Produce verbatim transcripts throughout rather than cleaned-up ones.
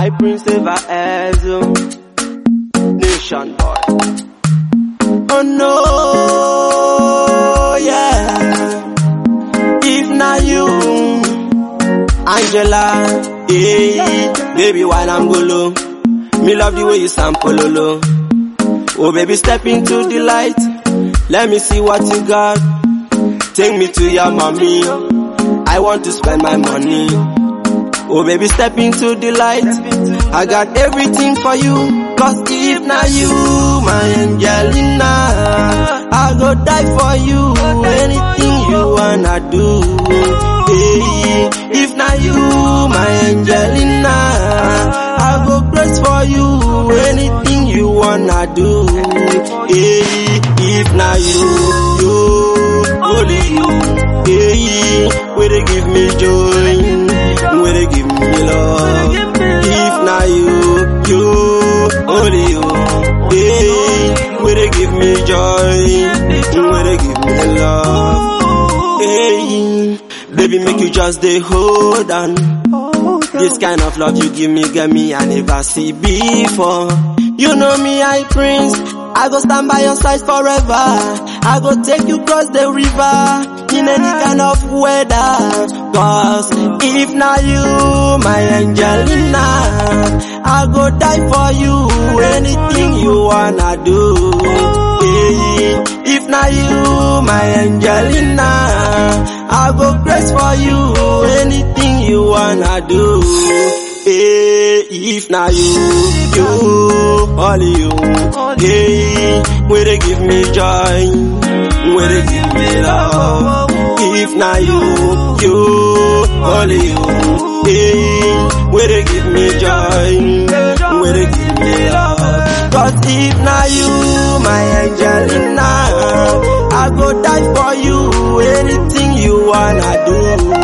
I Prince Eva Ezo, Nation boy. Oh no, yeah. If not you, Angela, hey, baby, while I'm golo, me love the way you sample lolo. Oh baby, step into the light, let me see what you got. Take me to your mommy, I want to spend my money. Oh baby, step into the light, I got everything for you. Cause if not you, my Angelina, I go die for you. Anything you wanna do, hey. If not you, my Angelina, I go grace for you. Anything you wanna do, hey. If not you, you, only you, hey. Where they give me joy, where they give me love. If not you, you, only you, hey. Where they give me joy, where they give me love, hey. Baby, make you just dey hold on. This kind of love you give me, get me I never see before. You know me, I Prince, I go stand by your side forever. I go take you cross the river in any kind of weather. Cause if not you, my Angelina, I go die for you. Anything you wanna do, hey. If not you, my Angelina, I go grace for you. Anything you wanna do, hey. If not you, you, only you, hey. Where they give me joy, where they give me love. If not you, you, only you, hey. Where they give me joy, where they give me love. Cause if not you, my Angelina, I go die for you. Anything you wanna do,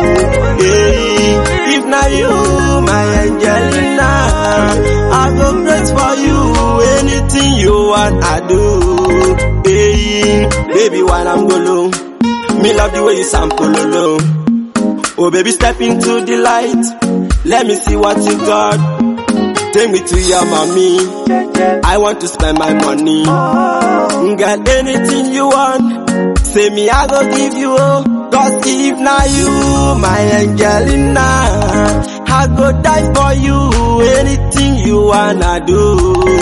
hey. If not you, my Angelina, I go grace for you. Anything you wanna do, hey. Baby, while I'm golo, me love the way you sample lolo. Oh baby, step into the light, let me see what you got. Take me to your mommy, I want to spend my money. Girl, anything you want, say me I go give you. Cause if not you, my Angelina, I go die for you. Anything you wanna do,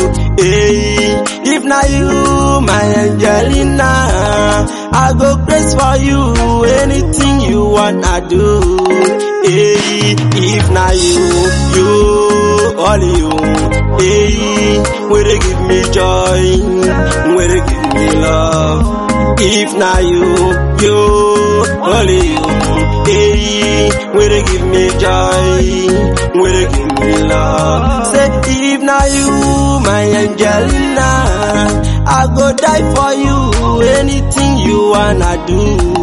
hey. If not you, my Angelina, I go grace for you. Anything you wanna do, hey. If not you, you, only you, hey. Where they give me joy, where they give me love. If not you, you, only you, hey. Where they give me joy, where they give me love. Say if not you, my Angelina, I go die for you. Anything you wanna do,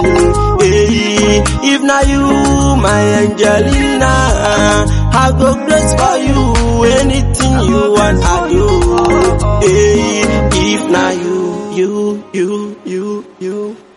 hey. If not you, my Angelina, I go grace for you. Anything you wanna do, hey. If not you, you, you, you, you.